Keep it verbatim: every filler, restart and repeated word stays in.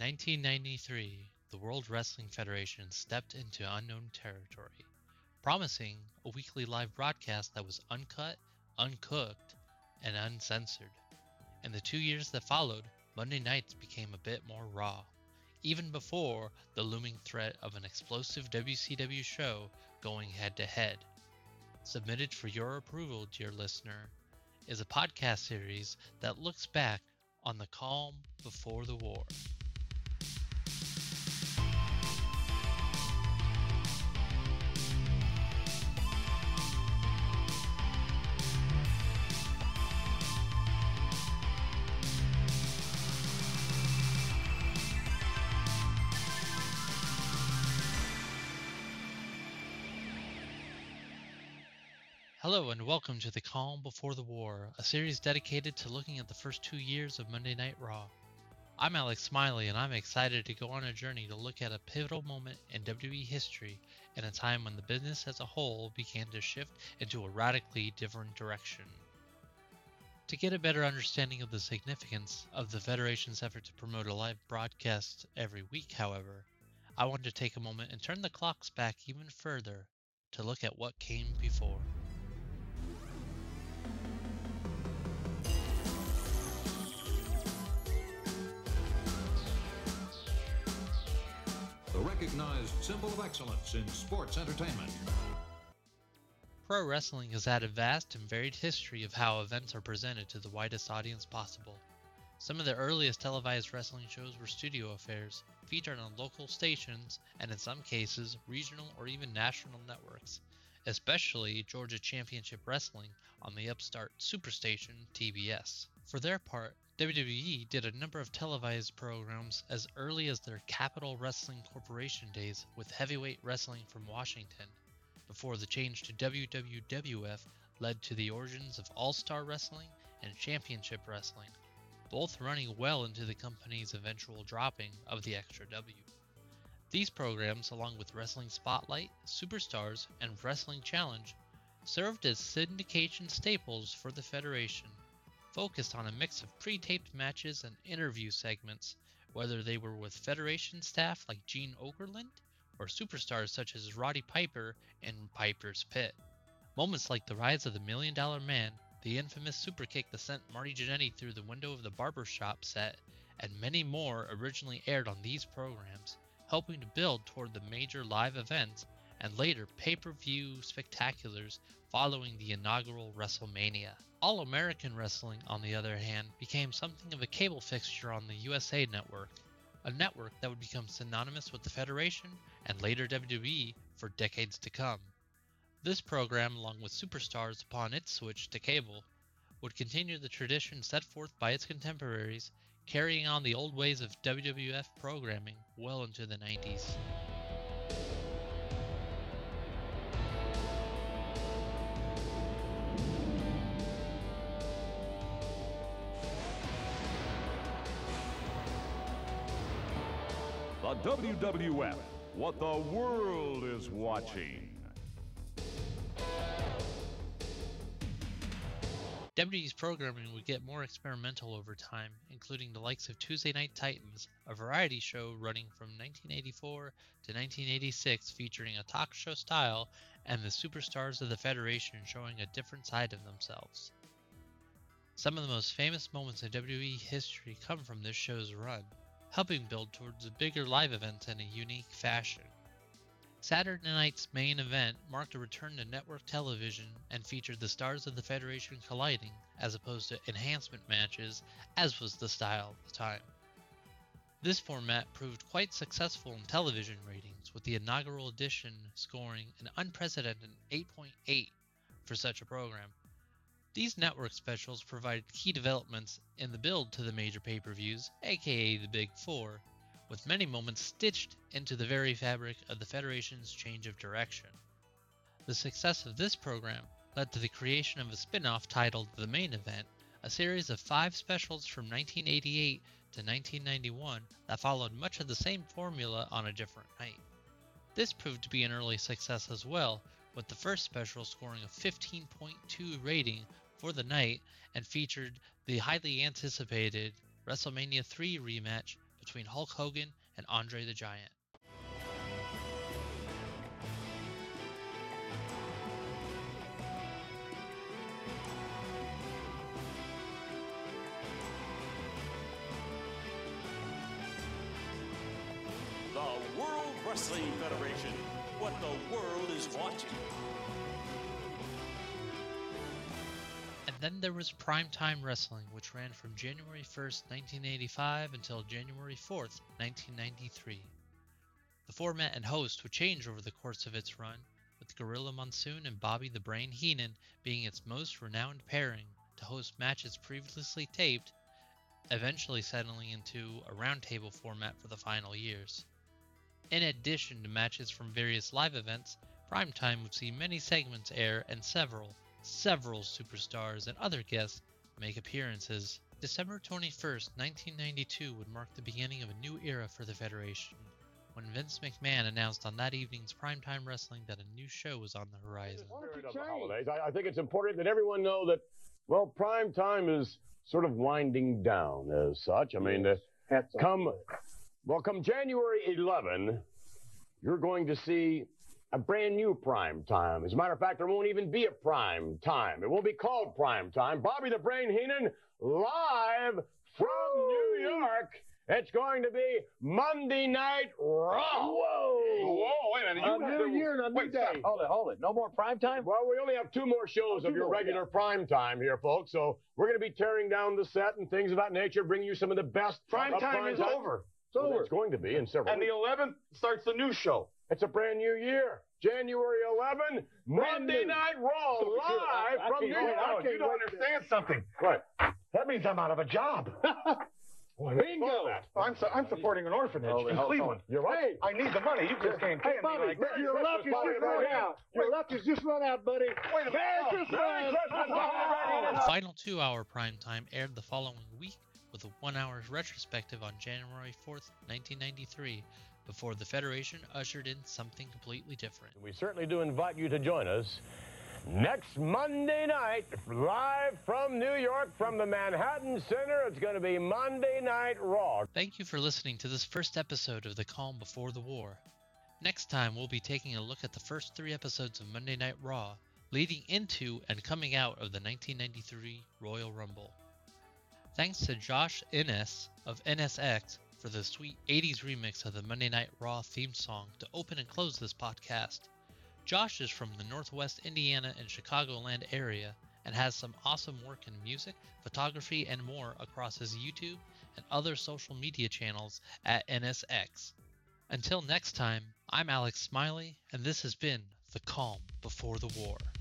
nineteen ninety-three, the World Wrestling Federation stepped into unknown territory, promising a weekly live broadcast that was uncut, uncooked, and uncensored. In the two years that followed, Monday nights became a bit more raw, even before the looming threat of an explosive W C W show going head-to-head. Submitted for your approval, dear listener, is a podcast series that looks back on the calm before the war. Hello and welcome to The Calm Before the War, a series dedicated to looking at the first two years of Monday Night Raw. I'm Alex Smiley and I'm excited to go on a journey to look at a pivotal moment in W W E history and a time when the business as a whole began to shift into a radically different direction. To get a better understanding of the significance of the Federation's effort to promote a live broadcast every week, however, I wanted to take a moment and turn the clocks back even further to look at what came before. The recognized symbol of excellence in sports entertainment. Pro wrestling has had a vast and varied history of how events are presented to the widest audience possible. Some of the earliest televised wrestling shows were studio affairs, featured on local stations, and in some cases, regional or even national networks, especially Georgia Championship Wrestling on the upstart Superstation T B S. For their part, W W E did a number of televised programs as early as their Capital Wrestling Corporation days with Heavyweight Wrestling from Washington, before the change to W W F led to the origins of All-Star Wrestling and Championship Wrestling, both running well into the company's eventual dropping of the extra W. These programs, along with Wrestling Spotlight, Superstars, and Wrestling Challenge, served as syndication staples for the Federation, focused on a mix of pre-taped matches and interview segments, whether they were with Federation staff like Gene Okerlund or superstars such as Roddy Piper in Piper's Pit. Moments like the rise of the Million Dollar Man, the infamous superkick that sent Marty Jannetty through the window of the barbershop set, and many more originally aired on these programs, helping to build toward the major live events and later pay-per-view spectaculars following the inaugural WrestleMania. All-American Wrestling, on the other hand, became something of a cable fixture on the U S A Network, a network that would become synonymous with the Federation and later W W E for decades to come. This program, along with Superstars upon its switch to cable, would continue the tradition set forth by its contemporaries, carrying on the old ways of W W F programming well into the nineties. The W W F, what the world is watching. W W E's programming would get more experimental over time, including the likes of Tuesday Night Titans, a variety show running from nineteen eighty-four to nineteen eighty-six featuring a talk show style and the superstars of the Federation showing a different side of themselves. Some of the most famous moments in W W E history come from this show's run, helping build towards a bigger live event in a unique fashion. Saturday night's main event marked a return to network television and featured the stars of the Federation colliding as opposed to enhancement matches, as was the style at the time. This format proved quite successful in television ratings, with the inaugural edition scoring an unprecedented eight point eight for such a program. These network specials provided key developments in the build to the major pay-per-views, aka the Big Four, with many moments stitched into the very fabric of the Federation's change of direction. The success of this program led to the creation of a spin-off titled The Main Event, a series of five specials from nineteen eighty-eight to nineteen ninety-one that followed much of the same formula on a different night. This proved to be an early success as well, with the first special scoring a fifteen point two rating for the night and featured the highly anticipated WrestleMania three rematch between Hulk Hogan and Andre the Giant. The World Wrestling Federation, what the world is watching. And then there was Primetime Wrestling, which ran from January first, nineteen eighty-five until January fourth, nineteen ninety-three. The format and host would change over the course of its run, with Gorilla Monsoon and Bobby the Brain Heenan being its most renowned pairing to host matches previously taped, eventually settling into a roundtable format for the final years. In addition to matches from various live events, Primetime would see many segments air and several, several superstars and other guests make appearances. December twenty-first, nineteen ninety-two would mark the beginning of a new era for the Federation, when Vince McMahon announced on that evening's Primetime Wrestling that a new show was on the horizon. Of the holidays, I, I think it's important that everyone know that, well, prime time is sort of winding down as such. I mean, uh, come, well, come January eleventh, you're going to see a brand new prime time. As a matter of fact, there won't even be a prime time. It won't be called prime time. Bobby the Brain Heenan, live from New York. It's going to be Monday Night Raw. Whoa! Whoa, wait a minute. A You new have to- year and a new wait, day. stop. Hold it, hold it. No more prime time? Well, we only have two more shows Oh, of two your more, regular yeah. prime time here, folks. So we're going to be tearing down the set and things of that nature, bring you some of the best. Prime of time is over. It's over. It's going to be in several And the weeks. eleventh starts the new show. It's a brand new year. January eleventh, Monday new. Night Raw, So, live I- I from can't New wait. York. I can't You don't wait to- understand something. What? That means I'm out of a job. Boy, Bingo. that. I'm su- I'm supporting an orphanage Hold it, in hold it, Cleveland. You're right. I need the money. You just can't pay Hey, Bobby, me like that. your luck has just run out. Your luck has just run out, buddy. Wait a minute. Merry Oh, Christmas. Merry Christmas. The final two-hour Primetime aired the following week with a one-hour retrospective on January fourth, nineteen ninety-three, before the Federation ushered in something completely different. We certainly do invite you to join us next Monday night, live from New York, from the Manhattan Center. It's going to be Monday Night Raw. Thank you for listening to this first episode of The Calm Before the War. Next time, we'll be taking a look at the first three episodes of Monday Night Raw, leading into and coming out of the nineteen ninety-three Royal Rumble. Thanks to Josh Innes of N S X for the sweet eighties remix of the Monday Night Raw theme song to open and close this podcast. Josh is from the Northwest Indiana and Chicagoland area and has some awesome work in music, photography, and more across his YouTube and other social media channels at N S X. Until next time, I'm Alex Smiley, and this has been The Calm Before the War.